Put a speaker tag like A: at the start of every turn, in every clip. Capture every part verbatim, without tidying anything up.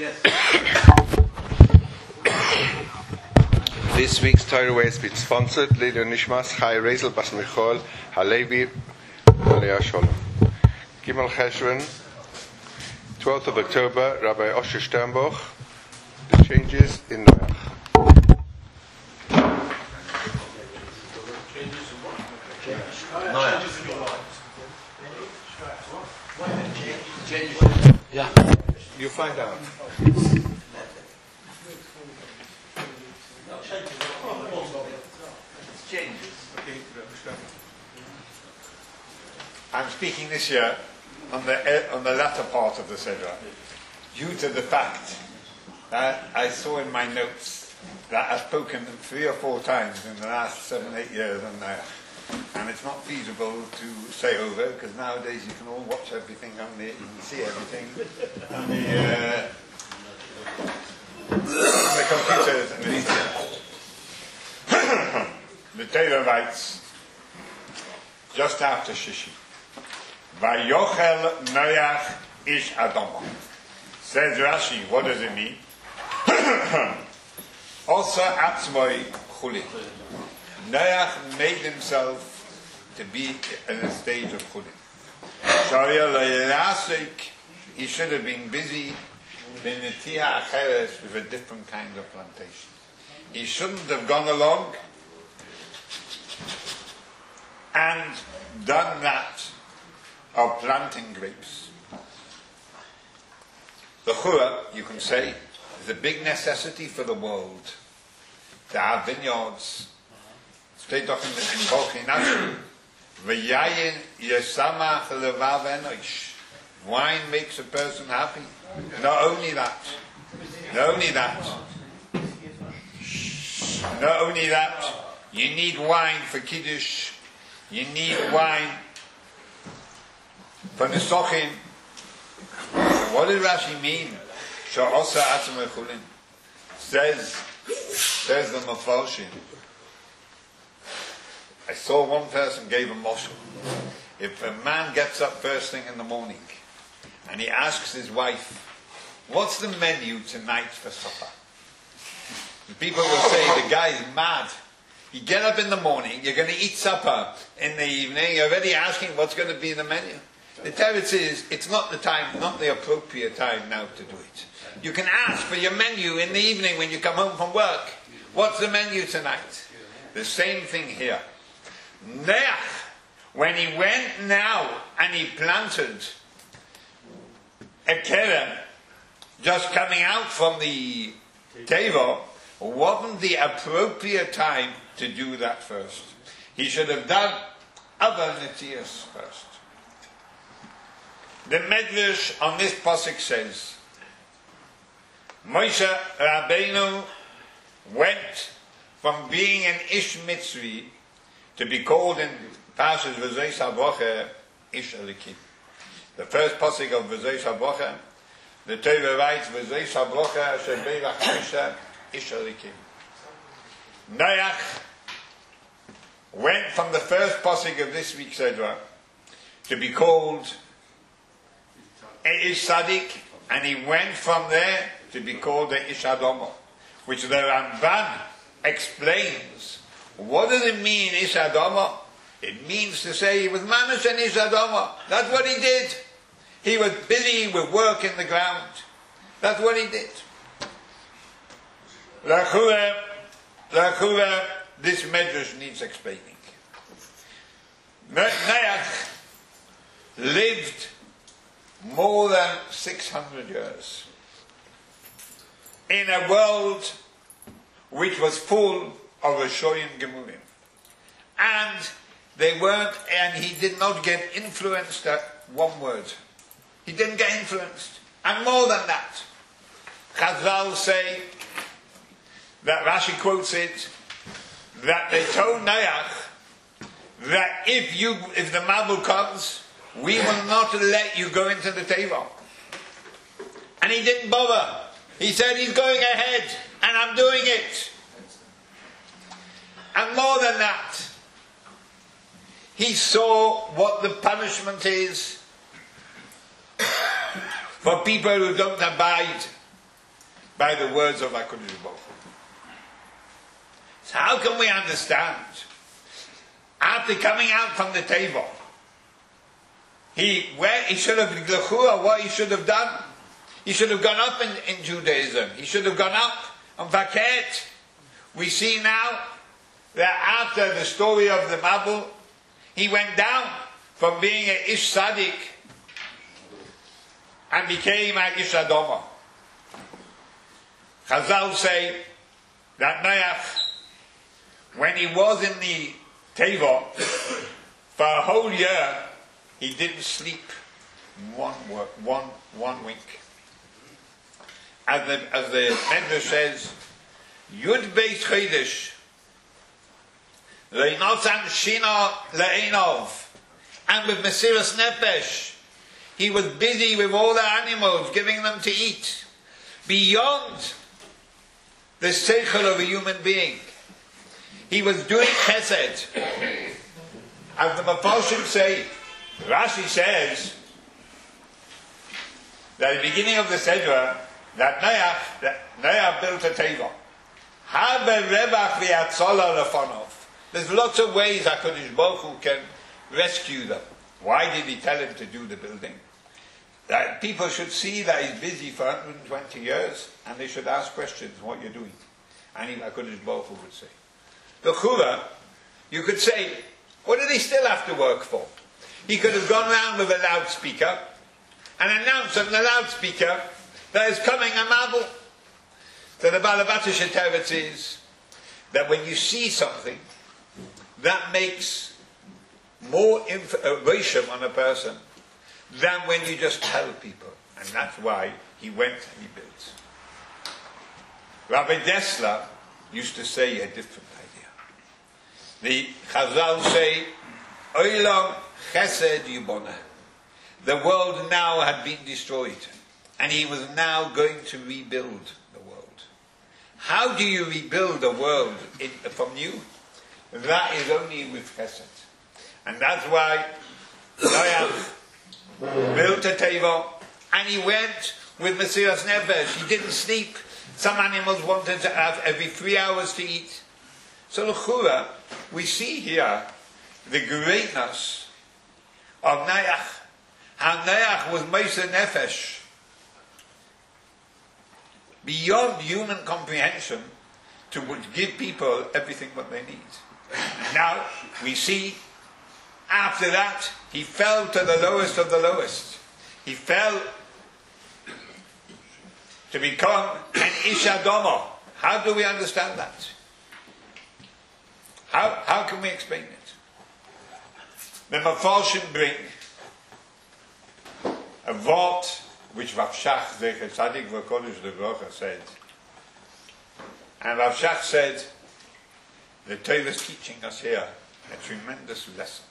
A: Yes.
B: This week's Torah Way has been sponsored Lilu Nishmas Chai Rezel Bas Michal Halevi Aliyah Sholem. Gimel Cheshvan, twelfth of October, Rabbi Osher Sternbuch. The changes in Noach.
A: Yeah.
B: You find out.
C: I'm speaking this year on the on the latter part of the Seder, due to the fact that I saw in my notes that I've spoken three or four times in the last seven, eight years on Noach. And it's not feasible to say over, because nowadays you can all watch everything on the, you can see everything on the, uh, on the computers and the internet. The Torah writes, just after Shishi, Vayochel Noach ish Adama. Says Rashi, what does it mean? Also Atzmoi Chuli. Noach made himself to be in a stage of chulin. He should have been busy with a different kind of plantation. He shouldn't have gone along and done that of planting grapes. The chura, you can say, is a big necessity for the world to have vineyards. Steht doch in in Kolchinashim. V'yayin yesamach levav enosh. Wine makes a person happy. Not only that. Not only that. Not only that. You need wine for Kiddush. You need wine for Nesochim. So what does Rashi mean? Sha'osa atzma chulin. Says, says the Mefarshim. I saw one person gave a moshel. If a man gets up first thing in the morning and he asks his wife, what's the menu tonight for supper? And people will say, the guy's mad. You get up in the morning, you're going to eat supper in the evening, you're already asking what's going to be the menu. The teretz is, it's not the time, not the appropriate time now to do it. You can ask for your menu in the evening when you come home from work. What's the menu tonight? The same thing here. Noach, when he went now and he planted a kerem, just coming out from the teva, wasn't the appropriate time to do that first. He should have done other netzias first. The Medrash on this pasuk says, Moshe Rabbeinu went from being an Ish Mitzri to be called in Parshas V'zos HaBrocha Ish Elikim. The first pasuk of V'zos HaBrocha, the Torah writes V'zos HaBrocha Asher Beirach Moshe Ish Elikim. Noach went from the first pasuk of this week's Seder to be called Ish Sadik, and he went from there to be called the Ish Adama, which the Ramban explains. What does it mean, Ish Adama? It means to say he was mamash and Ish Adama. That's what he did. He was busy with work in the ground. That's what he did. L'chura, l'chura, this medrash needs explaining. Noach lived more than six hundred years in a world which was full of Rishoyim Gemurim. And they weren't, and he did not get influenced at one word. He didn't get influenced. And more than that, Chazal say, that Rashi quotes it, that they told Noach that if you, if the Mabul comes, we will not let you go into the teva. And he didn't bother. He said he's going ahead, and I'm doing it. And more than that, he saw what the punishment is for people who don't abide by the words of HaKadosh Baruch Hu. So how can we understand, after coming out from the table, he, where he should have, what he should have done? He should have gone up in, in Judaism. He should have gone up on Vaket. We see now that after the story of the Mabul, he went down from being an Ish Tzaddik and became an Ish Adoma. Chazal say that Noach, when he was in the Teva, for a whole year, he didn't sleep one work, one one wink. As the as the Medrash says, Yud Beis Chodesh, Leinotzan Shina Le'enov, and with Mesiras Nefesh, he was busy with all the animals, giving them to eat, beyond the seichel of a human being. He was doing chesed. As the Mepharshim say, Rashi says that at the beginning of the Sedra, that Noach, that Noach built a teva. Have a revach v'yatzola lefonov. There's lots of ways HaKadosh Baruch Hu can rescue them. Why did he tell him to do the building? That people should see that he's busy for one hundred twenty years, and they should ask questions, what you're doing. And he, HaKadosh Baruch Hu would say. The Chura, you could say, what did he still have to work for? He could have gone around with a loudspeaker and announced on the loudspeaker there is coming a Mabul. So the Balabata Shetevitz is that when you see something, that makes more information on a person than when you just tell people. And that's why he went and he built. Rabbi Dessler used to say a different idea. The Chazal say, Olam Chesed Yiboneh. The world now had been destroyed, and he was now going to rebuild the world. How do you rebuild the world in, from new? That is only with Chesed. And that's why Noach built a teva, and he went with Mesiras Nefesh. He didn't sleep. Some animals wanted to have every three hours to eat. So l'chura, we see here the greatness of Noach. How Noach was Meiser Nefesh, beyond human comprehension, to give people everything what they need. Now we see, after that, he fell to the lowest of the lowest. He fell to become an Ish Adoma. How do we understand that? How, how can we explain it? The Mepharshim bring a vort which Rav Shach Zecher Tzadik V'Kodesh Levrocha said. And Rav Shach said, the Torah is teaching us here a tremendous lesson.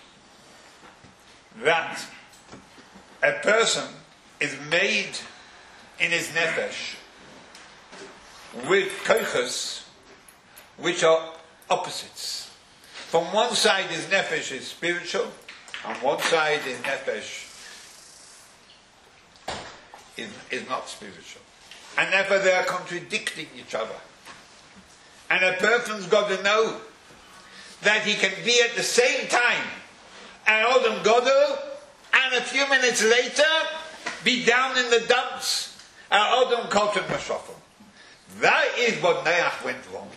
C: That a person is made in his nefesh with koiches which are opposites. From one side his nefesh is spiritual, on one side his nefesh is, is not spiritual. And therefore they are contradicting each other. And a person's got to know that he can be at the same time an Odom Godel, and a few minutes later be down in the dumps an Odom Kotem Mashofim. That is what Noach went wrong.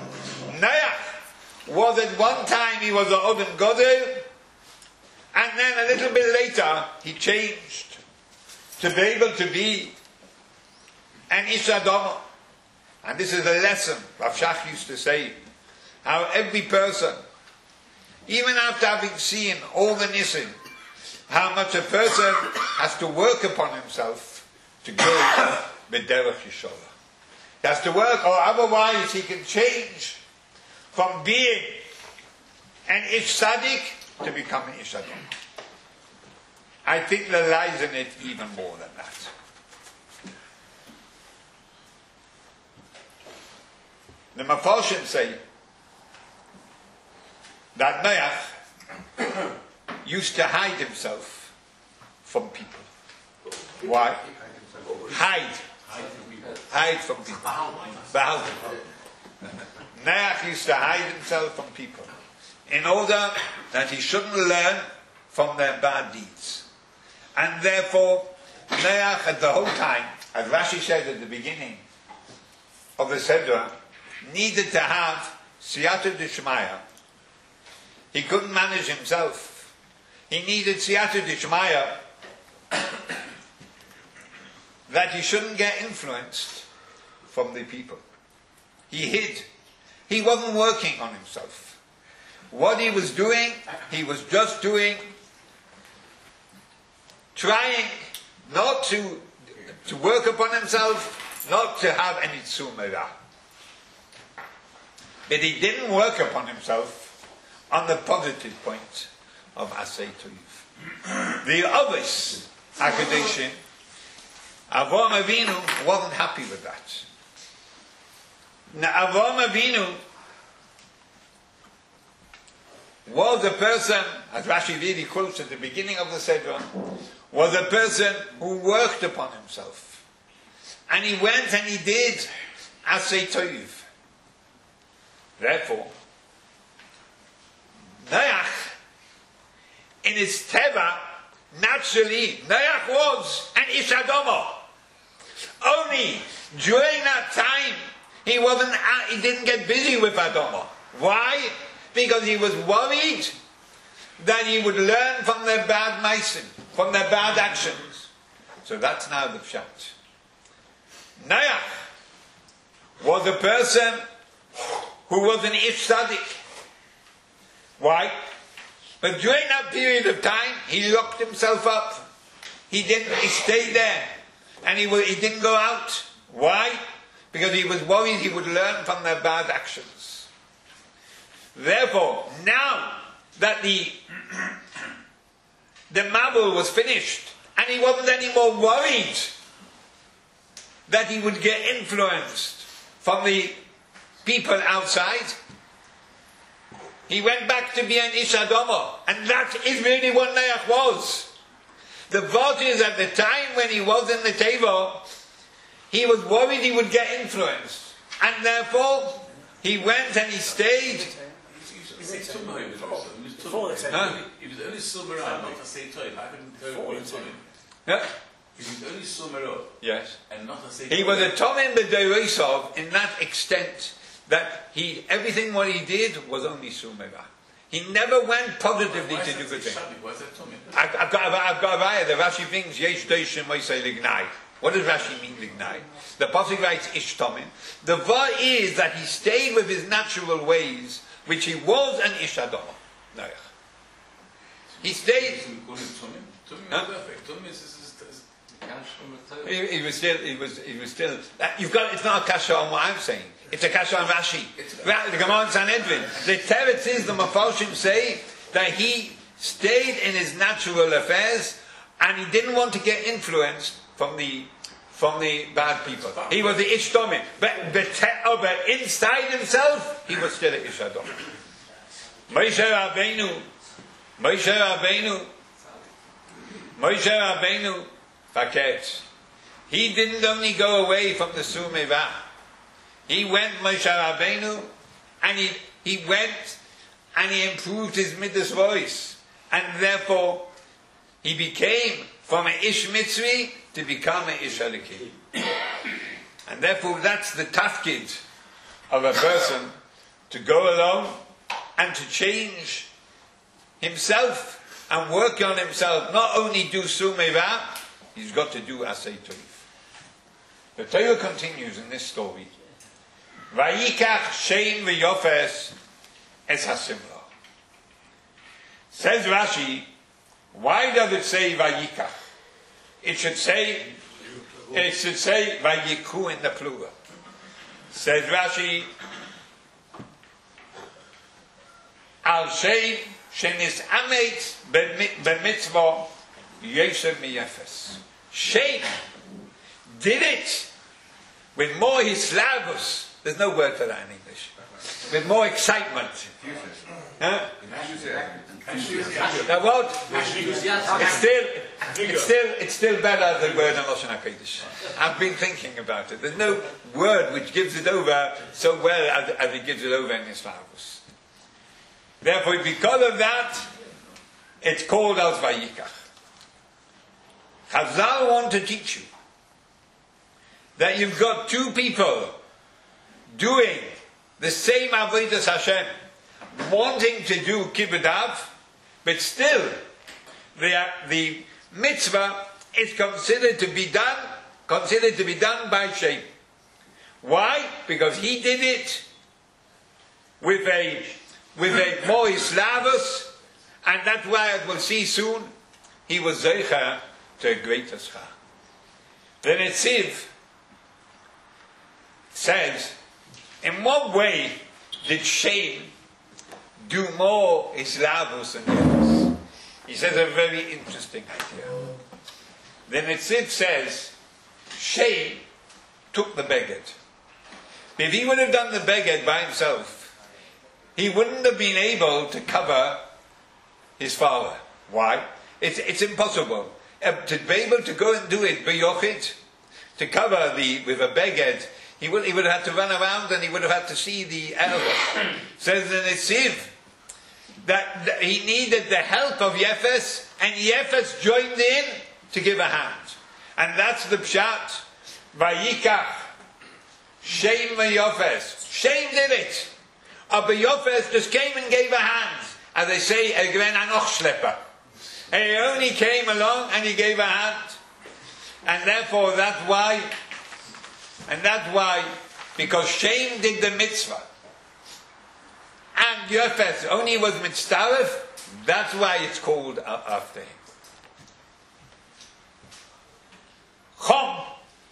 C: Noach was at one time he was an Odom Godel, and then a little bit later he changed to be able to be an Ish Adoma. And this is a lesson Rav Shach used to say, how every person, even after having seen all the nisim, how much a person has to work upon himself to go b'derech Yisholah. He has to work, or otherwise he can change from being an Ish Tzaddik to become an Ish Adon. I think there lies in it even more than that. The Mepharshim say that Noach used to hide himself from people. Why? Hide. hide from people. Bahal. Noach used to hide himself from people in order that he shouldn't learn from their bad deeds. And therefore, Noach at the whole time, as Rashi said at the beginning of the Sedra, needed to have Siyata Dishmaya. He couldn't manage himself. He needed Siyata Dishmaya that he shouldn't get influenced from the people. He hid. He wasn't working on himself. What he was doing, he was just doing, trying not to, to work upon himself, not to have any tsumera. But he didn't work upon himself on the positive point of Asay Toiv. The others, Akadeshin, Avraham Avinu wasn't happy with that. Now, Avraham Avinu was a person, as Rashi really quotes at the beginning of the Sedra, was a person who worked upon himself. And he went and he did Asay Toiv. Therefore, Noach, in his teva, naturally, Noach was an Ish Adama. Only during that time, he wasn't, he didn't get busy with Adama. Why? Because he was worried that he would learn from their bad meisim, from their bad actions. So that's now the pshat. Noach was a person who was an Ish Tzaddik. Why? But during that period of time, he locked himself up. He didn't. He stayed there, and he he didn't go out. Why? Because he was worried he would learn from their bad actions. Therefore, now that the the Mabul was finished, and he wasn't anymore worried that he would get influenced from the people outside, he went back to be an Ish Adama, and that is really what Noach was. The thought is, at the time when he was in the table, he was worried he would get influenced, and therefore he went and he stayed.
A: Before the
C: Huh?
A: He was only summer out, not to say time. I couldn't tell you what time.
C: Yeah?
A: He was only summer up,
C: Yes.
A: and not to say
C: He was a Tomim B'Dereisov in that extent that he everything what he did was only Sumera. He never went positively to do good things.
A: Why is that Tommy?
C: I've, I've got I've got a raya. The Rashi thinks Yesh Doshim Moisei Lignai. What does Rashi mean Lignai? The pasuk writes Ish Tomim. The va is that he stayed with his natural ways, which he was an Ish Adama. No. He stayed.
A: Tommy is
C: Huh?
A: perfect. Tommy is. is, is
C: He, he was still. He was. He was still. Uh, you've got. It's not a kasha on what I'm saying. It's a kasha on Rashi. Ra- the Gemara in Sanhedrin. The teretz is the Mepharshim say that he stayed in his natural affairs and he didn't want to get influenced from the from the bad people. He was the Ish Tomim, but but, te- oh, but inside himself he was still an Ish Adom. Moshe Rabbeinu, Moshe Rabbeinu, Moshe Rabbeinu. Faket. He didn't only go away from the Sumeva. He went, Moshe Rabbeinu, and he, he went and he improved his midas voice. And therefore, he became from an Ish Mitzri to become an Ish Elikim. And therefore, that's the tafkid of a person to go along and to change himself and work on himself. Not only do Sumeva, he's got to do Asay Toiv. The Torah continues in this story. Vayikach Shem v'Yofes es hasimla. Says Rashi, why does it say Vayikach? It should say, it should say Vayiku in the plural. Says Rashi, Al Shem shenis amet b'mitzvah yeshem miyefes. Shem did it with more hislavus There's no word for that in English. With more excitement. Huh? Now what? It's still, it's still, it's still better than the word in Lashon HaKodesh. I've been thinking about it. There's no word which gives it over so well as, as it gives it over in Islavus. Therefore, because of that, it's called as Vayikach. Chazal want to teach you that you've got two people doing the same Avodas Hashem, wanting to do Kibbud Av, but still the, the mitzvah is considered to be done, considered to be done by Shem. Why? Because he did it with a with a more Islavus, and that's why, as we'll see soon, he was Zeicha to a greater schar. The Netziv says, in what way did Shem do more Islavus than others? He says a very interesting idea. The Netziv says, Shem took the beged. If he would have done the beged by himself, he wouldn't have been able to cover his father. Why? It's, it's impossible. Uh, to be able to go and do it, b'yochid, to cover the, with a beged, he would, he would have had to run around and he would have had to see the elbow. Says the Netziv that, that he needed the help of Yefes, and Yefes joined in to give a hand. And that's the pshat. Vayikach, Shem v'Yofes. Shem did it. But Yofes just came and gave a hand. As they say, Egren Anoch Schlepper. He only came along and he gave a hand. And therefore that's why, and that's why, because Shem did the mitzvah, and Yofes only was mitzvah, that's why it's called after him. Chom,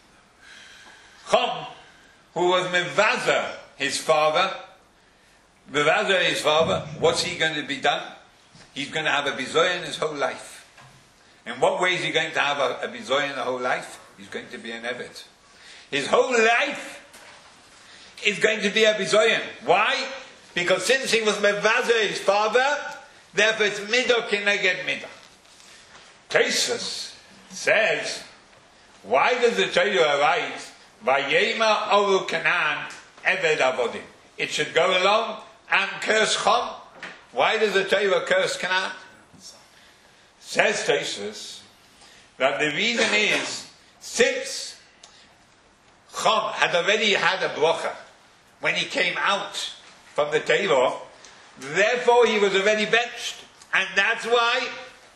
C: Chom, who was Mevazer, his father, Mevazer his father, what's he going to be done? He's going to have a bizoyan his whole life. In what way is he going to have a, a bizoyan the whole life? He's going to be an eved. His whole life is going to be a bizoyan. Why? Because since he was Mevazer his father, therefore it's midah keneged midah. Tosfos says, why does the Torah write, Vayema oru Canaan eved avodim? It should go along and curse Chom. Why does the Torah curse Canaan? Says Tosfos that the reason is, since Chom had already had a bracha when he came out from the Torah, therefore he was already benched. And that's why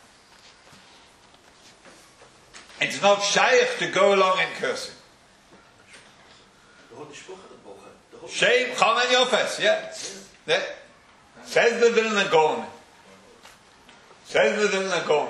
C: it's not shaykh to go along and curse him. Shem, Chom and Yofes, yeah. yeah. Says the Vilna Gaon. Says the Vilna Gaon.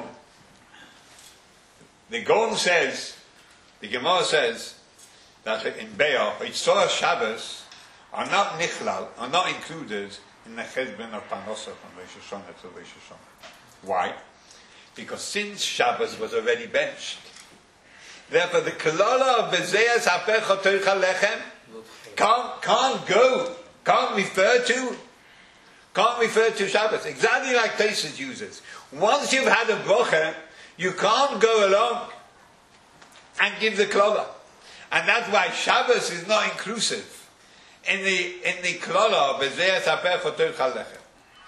C: The Gaon says, the Gemara says, that in Be'ah, Yitzhak Shabbos are not nichlal, are not included in the cheshbon of Parnosa from Rosh Hashanah to Rosh Hashanah. Why? Because since Shabbos was already benched, therefore the kalala of Bezeas Hapecha Toicha Lechem can't, can't go, can't refer to, can't refer to Shabbos. Exactly like Tosfos uses. Once you've had a bracha, you can't go along and give the klala. And that's why Shabbos is not inclusive in the in the klala of Bezeas Hapecha Toicha Lechem.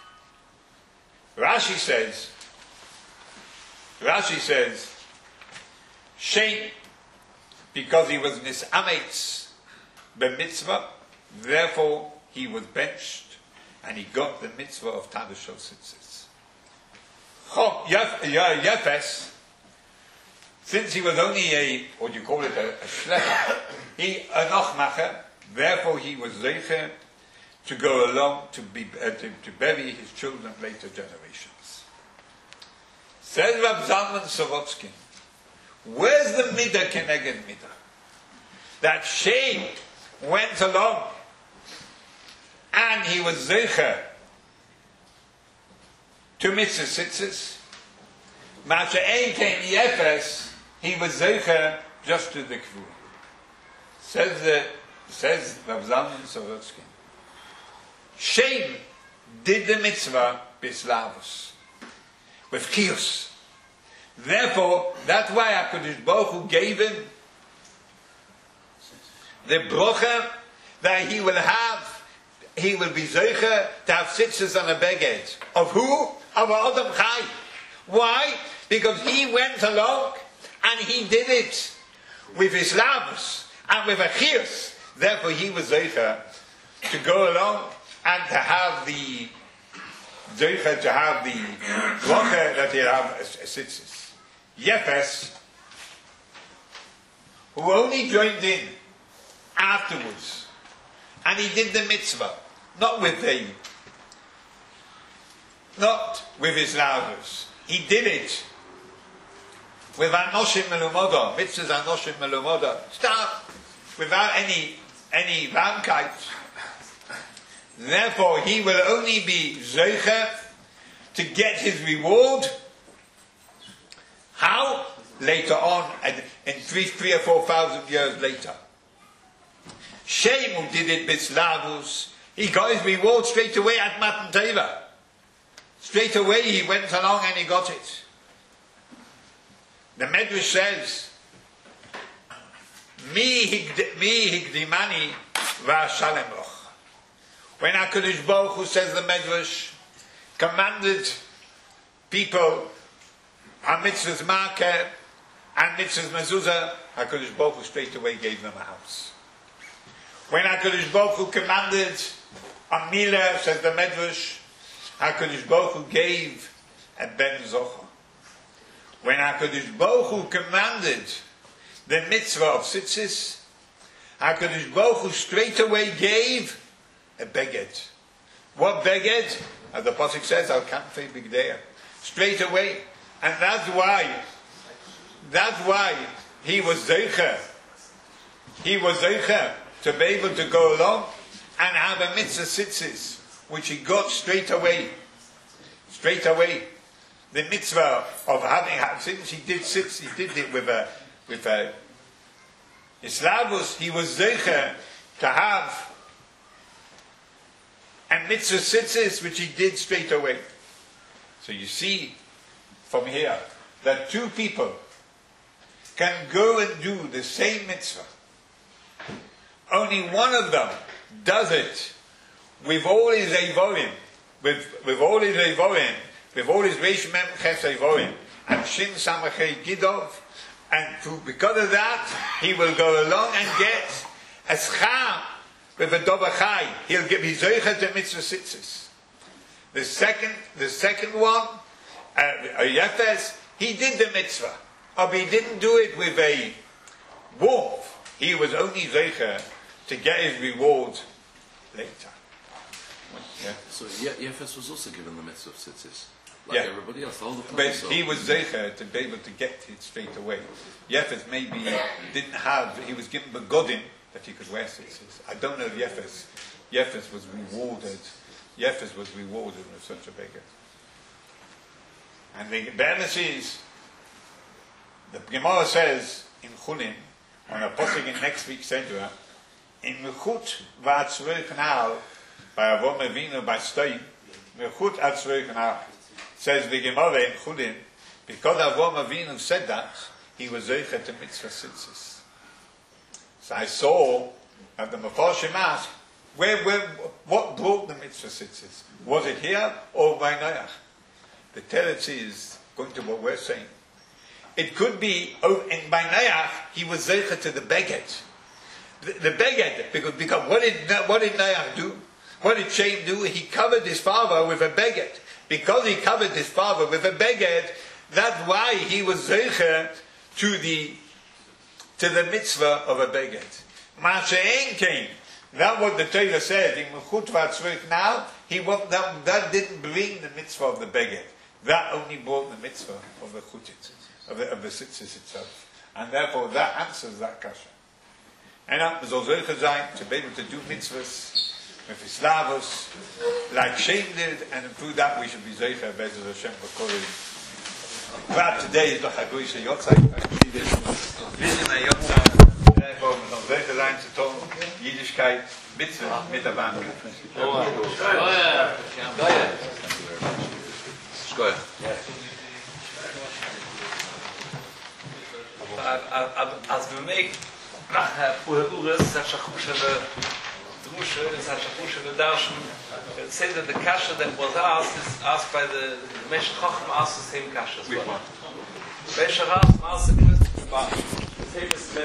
C: Rashi says, Rashi says, Shem, because he was nisametz b'mitzvah, therefore he was benched, and he got the mitzvah of Tadush Tzitzis. Yefes, since he was only a, what do you call it, a, a shlecher, he, a nochmacher, therefore he was zeicher to go along to, be, uh, to, to bury his children later generations. Says Rab Zalman Sorotskin, where's the midah keneged midah? That Shem went along and he was zeicher to mitzvah tzitzis. Masha ein came Yefes, he was zeicher just to the kvu. Says the Says Rav Zalman Sorotsky, Shem did the mitzvah bislavus, with chiyus. Therefore, that's why HaKadosh Baruch Hu gave him the brocha that he will have, he will be zeicher to have tzitzis on a beged. Of who? Of Adam Chai. Why? Because he went along and he did it with his lavus and with a chiyus. Therefore, he was zeicher to go along and to have the zeicher to have the brocha that he'll have a tzitzis. Yefes, who only joined in afterwards, and he did the mitzvah, not with the, not with his lavus. He did it with anoshim melumoda, mitzvahs anoshim melumoda. Start without any any rankite. Therefore, he will only be zeicher to get his reward. How? Later on, in three, three or four thousand years later. Shem, who did it bislavus, he got his reward straight away at Matan Teva. Straight away he went along and he got it. The Medrash says, Mi hikdimani v'ashalem loch. When HaKadosh Baruch Hu, says the Medrash, commanded people on mitzvahs marker and mitzvahs mezuzah, HaKadosh Baruch Hu straight away gave them a house. When HaKadosh Baruch Hu commanded on Milah, says the Medrash, HaKadosh Baruch Hu gave a ben zochar. When HaKadosh Baruch Hu commanded the mitzvah of tzitzis, HaKadosh Baruch Hu straight away gave a beged. What beged? As the pasuk says, Al Kanfei Bigdeya. Straight away. And that's why, that's why he was zeicher. He was zeicher to be able to go along and have a mitzvah tzitzis, which he got straight away. Straight away. The mitzvah of having, since he did sitz, he did it with a, with a Islavus, he was zeicher to have a mitzvah tzitzis, which he did straight away. So you see from here that two people can go and do the same mitzvah. Only one of them does it with all his evorim, with, with all his evorim, with all his reish mem ches evorim, and shin samachei gidov, and to, because of that, he will go along and get a schar with a dovachai. He'll give his zeicher to mitzvah tzitzis. The second, the second one, uh, Yefes, he did the mitzvah, but he didn't do it with a warmth. He was only zeicher to get his reward later. Yeah.
A: So Ye- Yefes was also given the mitzvah of tzitzis, like
C: Yeah.
A: everybody else, the whole
C: But
A: place. So
C: he was zeicher to be able to get it straight away. Yefes maybe didn't have, he was given begodim that he could wear tzitzis. I don't know if Yefes, Yefes was rewarded, Yefes was rewarded with such a beggar. And the balance is, the Gemara says in Chulin, on a posuk in next week's Sedra, in Mechut v'atzvei kanal, by Avon Avinu, by Stoim, Mechut atzvei kanal, says the Gemara in Chulin, because Avon Avinu said that, he was zeicher to mitzvah tzitzis. So I saw that the Mefarshim asked, where, where, what brought the mitzvah tzitzis? Was it here or by Noach? The teretz is going to what we're saying. It could be, oh, in by Noach, he was zeicher to the beged. The, the beged, because, because what did, what did Noach do? What did Shem do? He covered his father with a beged. Because he covered his father with a beged, that's why he was zeicher to the, to the mitzvah of a beged. Ma'ashe'en came. That's what the Torah said. In Mechut v'atzvei now, he that, that didn't bring the mitzvah of the beged. That only brought the mitzvah of the chutit, of the, of the tzitzis itself. And therefore that answers that kasha. And that was also zeicher to be able to do mitzvahs with his lavos, like Shem did, and through that we should be zeicher Be'ez Hashem v'kolim. But today is the Chagoy Yotzai. Vision Yotzai. Therefore, we don't zeicher sein zu tun, Jüdischkeit, Mitzvah mit der Bank.
A: Oh ja. Geil. Geil.
D: Als we mee voor Ures, dat je goed hebben, drusje, dat je goed hebben daarschen. Het zijn de kasha dat was asked is asked by the Mesh Chacham asked the same kasha. Mesh Chacham asked the same